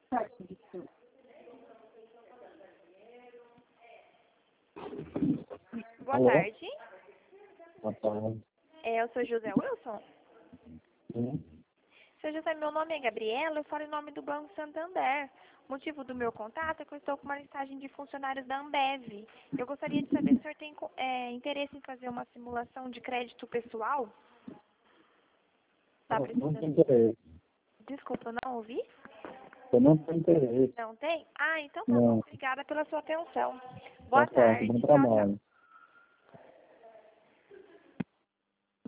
Boa Alô? tarde. Boa tarde. Eu sou José Wilson. Sim. Seu José, meu nome é Gabriela, eu falo em nome do Banco Santander. O motivo do meu contato é que eu estou com uma listagem de funcionários da Ambev. Eu gostaria de saber se o senhor tem interesse em fazer uma simulação de crédito pessoal? Tá Não tenho precisando? interesse. Desculpa, eu não ouvi? Eu não tenho interesse. Não tem? Ah, então tá bom. Não. Obrigada pela sua atenção. Tá Boa certo. tarde. Bom Tchau, tchau. trabalho.